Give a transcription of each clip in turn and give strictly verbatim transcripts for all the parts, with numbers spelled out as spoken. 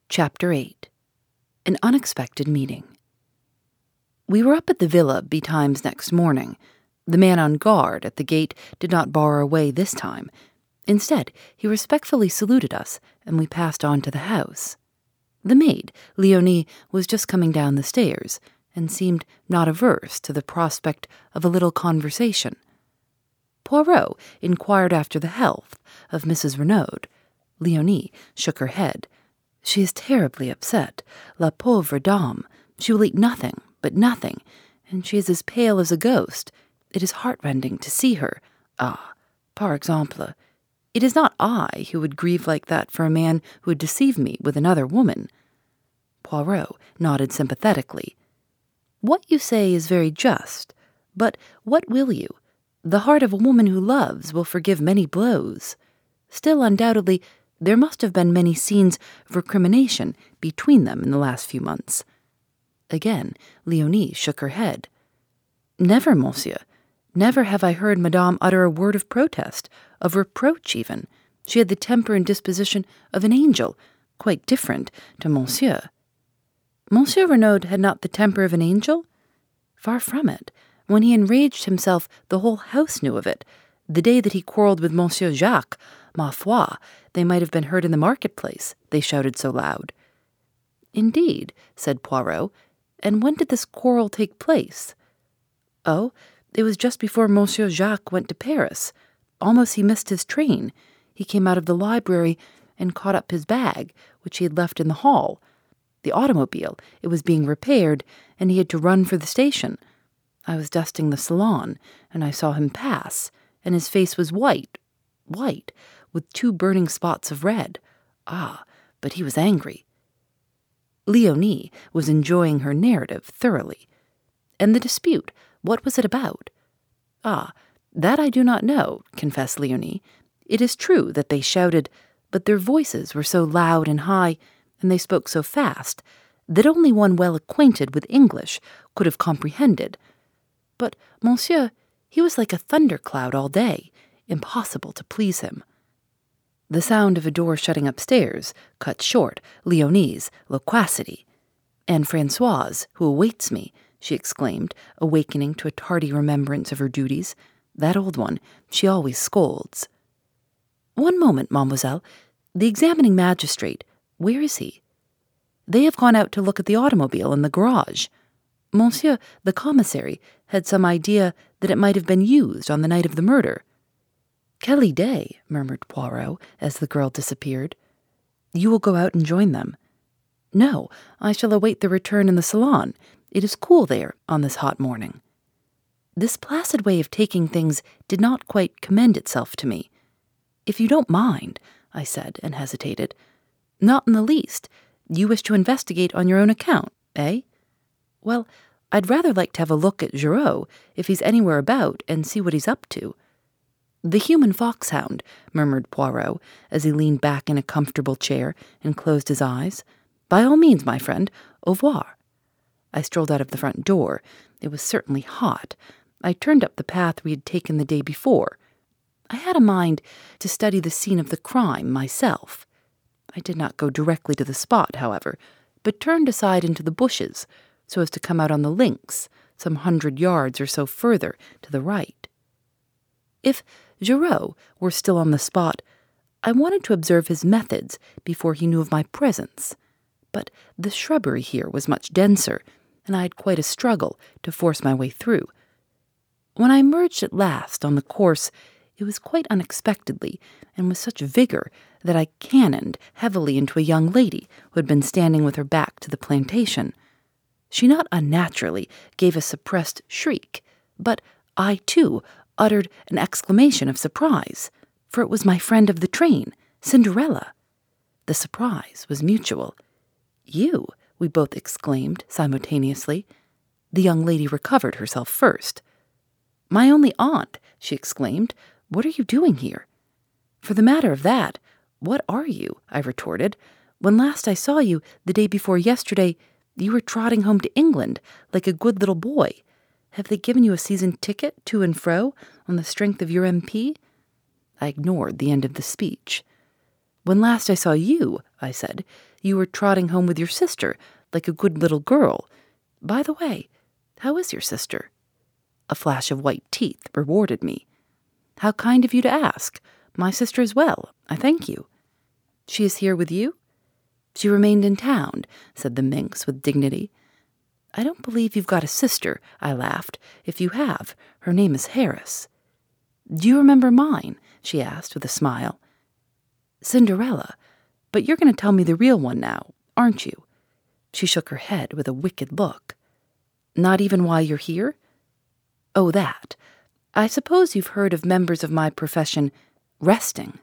Chapter eight. An Unexpected Meeting. We were up at the villa betimes next morning. The man on guard at the gate did not bar our way this time. Instead, he respectfully saluted us, and we passed on to the house. The maid, Leonie, was just coming down the stairs, and seemed not averse to the prospect of a little conversation. Poirot inquired after the health of Missus Renaud. Leonie shook her head. She is terribly upset, la pauvre dame. She will eat nothing, but nothing, and she is as pale as a ghost. It is heartrending to see her. Ah, par exemple, it is not I who would grieve like that for a man who had deceived me with another woman. Poirot nodded sympathetically. What you say is very just, but what will you? The heart of a woman who loves will forgive many blows. Still, undoubtedly, there must have been many scenes of recrimination between them in the last few months. Again, Leonie shook her head. Never, monsieur. Never have I heard Madame utter a word of protest, of reproach even. She had the temper and disposition of an angel, quite different to monsieur. Monsieur Renaud had not the temper of an angel? Far from it. When he enraged himself, the whole house knew of it. The day that he quarrelled with Monsieur Jacques, ma foi, they might have been heard in the marketplace, they shouted so loud. Indeed, said Poirot, and when did this quarrel take place? Oh, it was just before Monsieur Jacques went to Paris. Almost he missed his train. He came out of the library and caught up his bag, which he had left in the hall. The automobile, it was being repaired, and he had to run for the station. I was dusting the salon, and I saw him pass, and his face was white, white, with two burning spots of red. Ah, but he was angry. Leonie was enjoying her narrative thoroughly. And the dispute, what was it about? Ah, that I do not know, confessed Leonie. It is true that they shouted, but their voices were so loud and high, and they spoke so fast, that only one well acquainted with English could have comprehended. But, monsieur, he was like a thundercloud all day, impossible to please him. The sound of a door shutting upstairs cut short Leonie's loquacity. And Francoise, who awaits me, she exclaimed, awakening to a tardy remembrance of her duties. That old one, she always scolds. One moment, mademoiselle. The examining magistrate, where is he? They have gone out to look at the automobile in the garage. Monsieur, the commissary, had some idea that it might have been used on the night of the murder. Quelle idée, murmured Poirot as the girl disappeared. You will go out and join them. No, I shall await their return in the salon. It is cool there on this hot morning. This placid way of taking things did not quite commend itself to me. If you don't mind, I said, and hesitated. Not in the least. You wish to investigate on your own account, eh? Well, I'd rather like to have a look at Giraud, if he's anywhere about, and see what he's up to. The human foxhound, murmured Poirot, as he leaned back in a comfortable chair and closed his eyes. By all means, my friend, au revoir. I strolled out of the front door. It was certainly hot. I turned up the path we had taken the day before. I had a mind to study the scene of the crime myself. I did not go directly to the spot, however, but turned aside into the bushes, so as to come out on the links, some hundred yards or so further to the right. If Giraud were still on the spot, I wanted to observe his methods before he knew of my presence. But the shrubbery here was much denser, and I had quite a struggle to force my way through. When I emerged at last on the course, it was quite unexpectedly, and with such vigor that I cannoned heavily into a young lady who had been standing with her back to the plantation. She not unnaturally gave a suppressed shriek, but I, too, uttered an exclamation of surprise, for it was my friend of the train, Cinderella. The surprise was mutual. You, we both exclaimed simultaneously. The young lady recovered herself first. My only aunt, she exclaimed, what are you doing here? For the matter of that, what are you? I retorted. When last I saw you, the day before yesterday, you were trotting home to England like a good little boy. Have they given you a season ticket to and fro on the strength of your M P? I ignored the end of the speech. When last I saw you, I said, You were trotting home with your sister, like a good little girl. By the way, how is your sister?" A flash of white teeth rewarded me. "How kind of you to ask. My sister is well, I thank you." "She is here with you?" "She remained in town," said the minx with dignity. "I don't believe you've got a sister," I laughed. "If you have, her name is Harris." "Do you remember mine?" she asked with a smile. "Cinderella. But you're going to tell me the real one now, aren't you?" She shook her head with a wicked look. "Not even why you're here?" "Oh, that. I suppose you've heard of members of my profession resting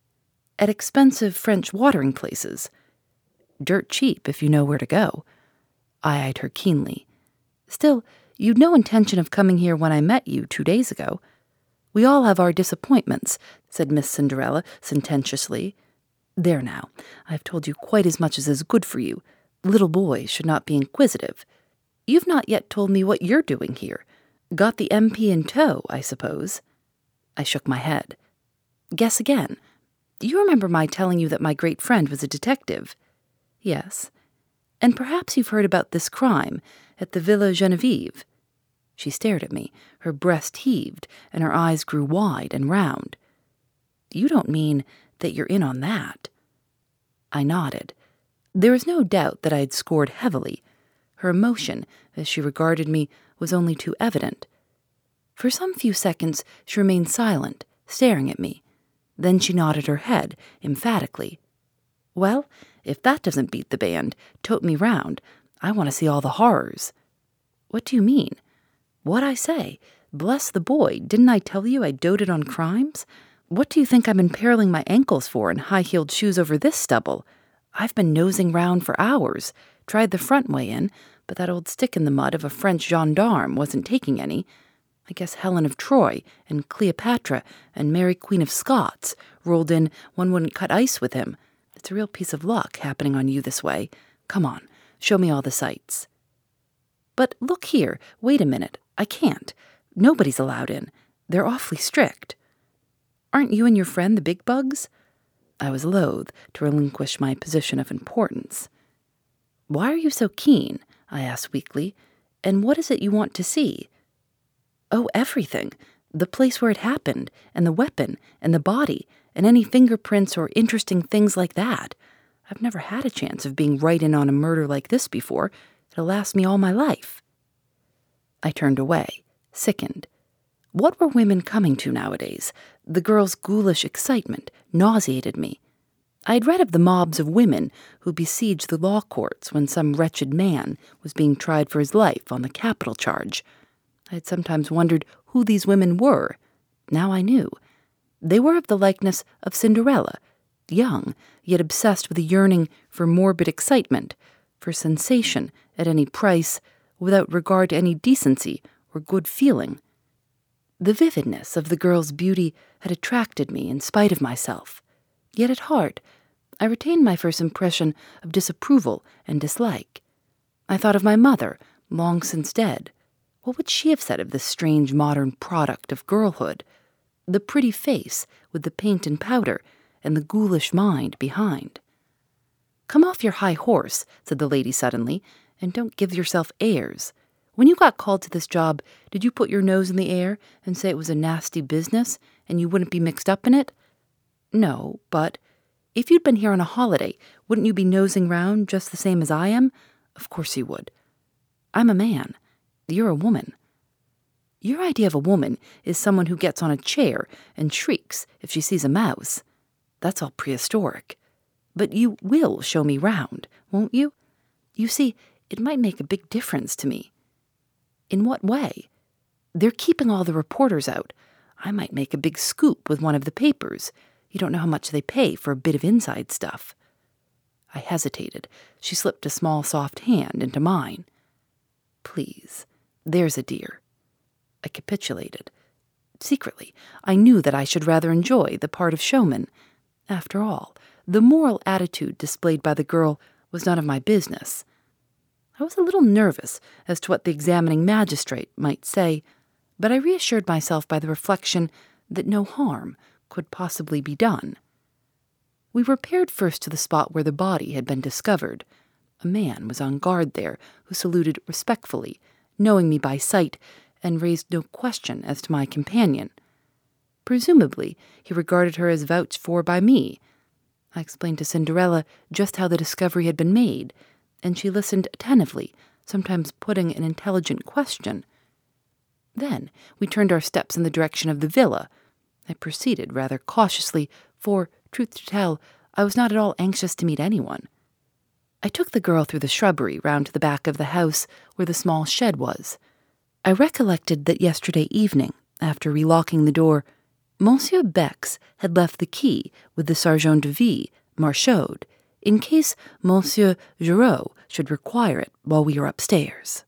at expensive French watering places. Dirt cheap if you know where to go." I eyed her keenly. "Still, you'd no intention of coming here when I met you two days ago." "We all have our disappointments," said Miss Cinderella sententiously. "There now, I've told you quite as much as is good for you. Little boys should not be inquisitive. You've not yet told me what you're doing here. Got the M P in tow, I suppose?" I shook my head. "Guess again. You remember my telling you that my great friend was a detective?" "Yes." "And perhaps you've heard about this crime at the Villa Genevieve." She stared at me, her breast heaved, and her eyes grew wide and round. "You don't mean that you're in on that?" I nodded. There was no doubt that I had scored heavily. Her emotion, as she regarded me, was only too evident. For some few seconds she remained silent, staring at me. Then she nodded her head, emphatically. "Well, if that doesn't beat the band, tote me round. I want to see all the horrors." "What do you mean?" "What I say. Bless the boy, didn't I tell you I doted on crimes? What do you think I'm imperiling my ankles for in high-heeled shoes over this stubble? I've been nosing round for hours, tried the front way in, but that old stick in the mud of a French gendarme wasn't taking any. I guess Helen of Troy and Cleopatra and Mary Queen of Scots rolled in one wouldn't cut ice with him. It's a real piece of luck happening on you this way. Come on, show me all the sights." "But look here, wait a minute. I can't. Nobody's allowed in. They're awfully strict." "Aren't you and your friend the big bugs?" I was loath to relinquish my position of importance. "Why are you so keen?" I asked weakly. "And what is it you want to see?" "Oh, everything. The place where it happened, and the weapon, and the body, and any fingerprints or interesting things like that. I've never had a chance of being right in on a murder like this before. It'll last me all my life." I turned away, sickened. What were women coming to nowadays? The girl's ghoulish excitement nauseated me. I had read of the mobs of women who besieged the law courts when some wretched man was being tried for his life on the capital charge. I had sometimes wondered who these women were. Now I knew. They were of the likeness of Cinderella, young, yet obsessed with a yearning for morbid excitement, for sensation at any price, without regard to any decency or good feeling. The vividness of the girl's beauty had attracted me in spite of myself. Yet at heart, I retained my first impression of disapproval and dislike. I thought of my mother, long since dead. What would she have said of this strange modern product of girlhood? The pretty face with the paint and powder, and the ghoulish mind behind. "Come off your high horse," said the lady suddenly, "and don't give yourself airs. When you got called to this job, did you put your nose in the air and say it was a nasty business and you wouldn't be mixed up in it? No, but if you'd been here on a holiday, wouldn't you be nosing round just the same as I am? Of course you would. I'm a man. You're a woman. Your idea of a woman is someone who gets on a chair and shrieks if she sees a mouse. That's all prehistoric. But you will show me round, won't you? You see, it might make a big difference to me." "In what way?" "They're keeping all the reporters out. I might make a big scoop with one of the papers. You don't know how much they pay for a bit of inside stuff." I hesitated. She slipped a small, soft hand into mine. "Please, there's a dear." I capitulated. Secretly, I knew that I should rather enjoy the part of showman. After all, the moral attitude displayed by the girl was none of my business. I was a little nervous as to what the examining magistrate might say, but I reassured myself by the reflection that no harm could possibly be done. We repaired first to the spot where the body had been discovered. A man was on guard there, who saluted respectfully, knowing me by sight, and raised no question as to my companion. Presumably, he regarded her as vouched for by me. I explained to Cinderella just how the discovery had been made, and she listened attentively, sometimes putting an intelligent question. Then we turned our steps in the direction of the villa. I proceeded rather cautiously, for, truth to tell, I was not at all anxious to meet anyone. I took the girl through the shrubbery round to the back of the house where the small shed was. I recollected that yesterday evening, after relocking the door, Monsieur Bex had left the key with the sergeant de ville, Marchaud, in case Monsieur Giraud should require it while we were upstairs.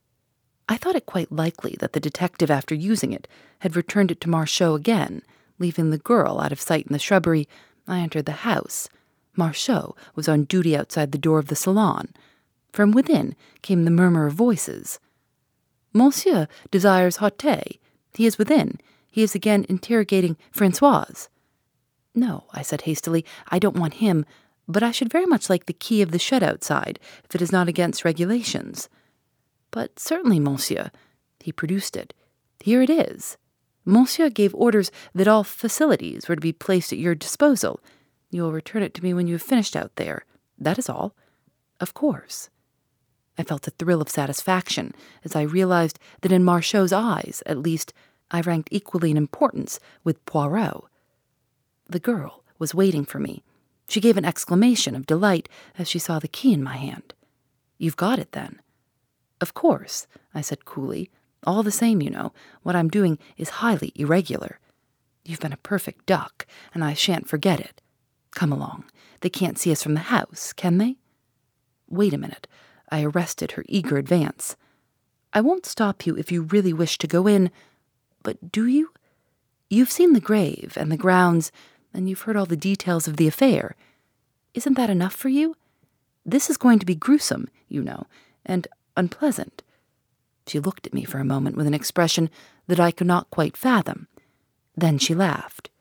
I thought it quite likely that the detective, after using it, had returned it to Marchaud again. Leaving the girl out of sight in the shrubbery, I entered the house. Marchaud was on duty outside the door of the salon. From within came the murmur of voices. Monsieur desires hot té. He is within. He is again interrogating Françoise. No, I said hastily, I don't want him, but I should very much like the key of the shed outside, if it is not against regulations. But certainly, monsieur. He produced it. Here it is. Monsieur gave orders that all facilities were to be placed at your disposal. You will return it to me when you have finished out there. That is all. Of course. I felt a thrill of satisfaction as I realized that in Marchaud's eyes, at least, I ranked equally in importance with Poirot. The girl was waiting for me. She gave an exclamation of delight as she saw the key in my hand. You've got it, then? Of course, I said coolly. All the same, you know, what I'm doing is highly irregular. You've been a perfect duck, and I shan't forget it. Come along. They can't see us from the house, can they? Wait a minute. I arrested her eager advance. I won't stop you if you really wish to go in, but do you? You've seen the grave and the grounds, and you've heard all the details of the affair. Isn't that enough for you? This is going to be gruesome, you know, and unpleasant. She looked at me for a moment with an expression that I could not quite fathom. Then she laughed.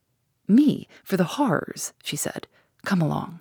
Me for the horrors, she said. Come along.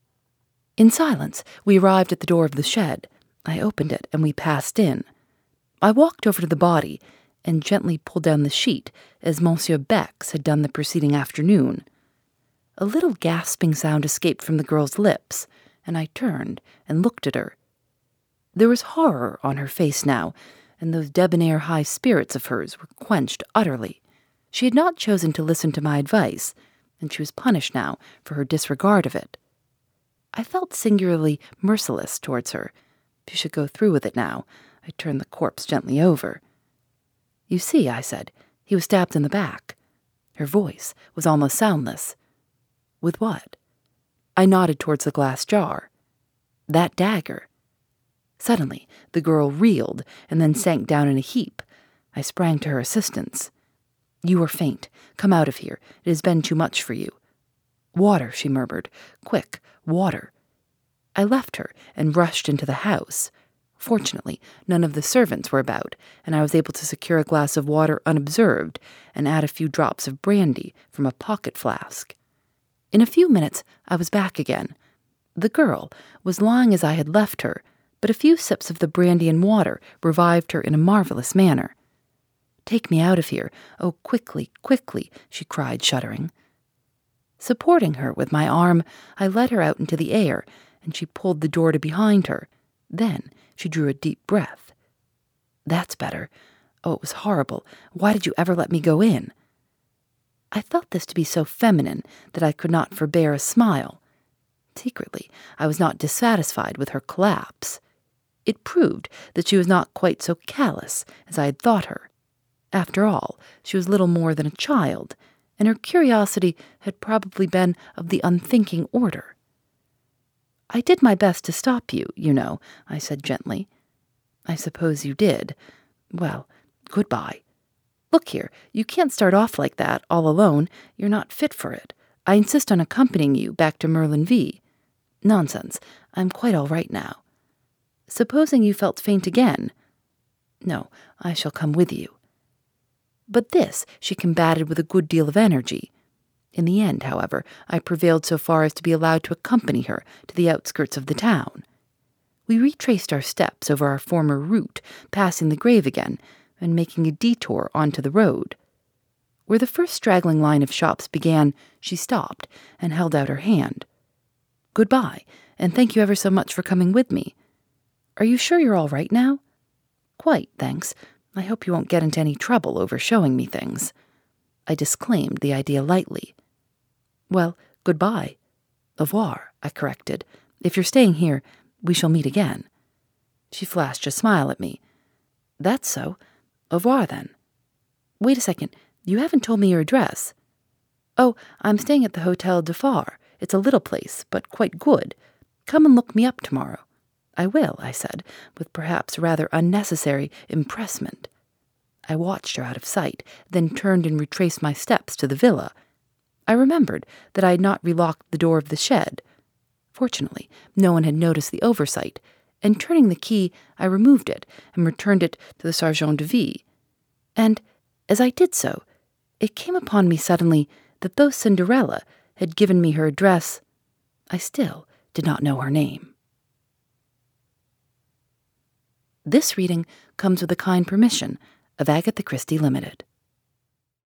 In silence, we arrived at the door of the shed. I opened it, and we passed in. I walked over to the body and gently pulled down the sheet, as Monsieur Bex had done the preceding afternoon. A little gasping sound escaped from the girl's lips, and I turned and looked at her. There was horror on her face now, and those debonair high spirits of hers were quenched utterly. She had not chosen to listen to my advice, and she was punished now for her disregard of it. I felt singularly merciless towards her. If she should go through with it now, I turned the corpse gently over. You see, I said, he was stabbed in the back. Her voice was almost soundless. With what? I nodded towards the glass jar. That dagger. Suddenly, the girl reeled and then sank down in a heap. I sprang to her assistance. You are faint. Come out of here. It has been too much for you. Water, she murmured. Quick, water. I left her and rushed into the house. Fortunately, none of the servants were about, and I was able to secure a glass of water unobserved and add a few drops of brandy from a pocket flask. In a few minutes, I was back again. The girl was lying as I had left her, but a few sips of the brandy and water revived her in a marvelous manner. Take me out of here. Oh, quickly, quickly, she cried, shuddering. Supporting her with my arm, I led her out into the air, and she pulled the door to behind her. Then she drew a deep breath. That's better. Oh, it was horrible. Why did you ever let me go in? I felt this to be so feminine that I could not forbear a smile. Secretly, I was not dissatisfied with her collapse. It proved that she was not quite so callous as I had thought her. After all, she was little more than a child, and her curiosity had probably been of the unthinking order. I did my best to stop you, you know, I said gently. I suppose you did. Well, goodbye. Look here, you can't start off like that, all alone. You're not fit for it. I insist on accompanying you back to Merlinville. Nonsense. I'm quite all right now. Supposing you felt faint again? No, I shall come with you. But this she combated with a good deal of energy. In the end, however, I prevailed so far as to be allowed to accompany her to the outskirts of the town. We retraced our steps over our former route, passing the grave again, and making a detour onto the road. Where the first straggling line of shops began, she stopped and held out her hand. "Goodbye, and thank you ever so much for coming with me. Are you sure you're all right now?" "Quite, thanks. I hope you won't get into any trouble over showing me things." I disclaimed the idea lightly. "Well, goodbye." "Au revoir," I corrected. "If you're staying here, we shall meet again." She flashed a smile at me. "That's so. Au revoir, then." "Wait a second. You haven't told me your address." "Oh, I'm staying at the Hotel de Phare. It's a little place, but quite good. Come and look me up tomorrow." "I will," I said, with perhaps rather unnecessary empressement. I watched her out of sight, then turned and retraced my steps to the villa. I remembered that I had not relocked the door of the shed. Fortunately, no one had noticed the oversight, and turning the key, I removed it and returned it to the Sergeant de Ville. And, as I did so, it came upon me suddenly that though Cinderella had given me her address, I still did not know her name. This reading comes with the kind permission of Agatha Christie Limited.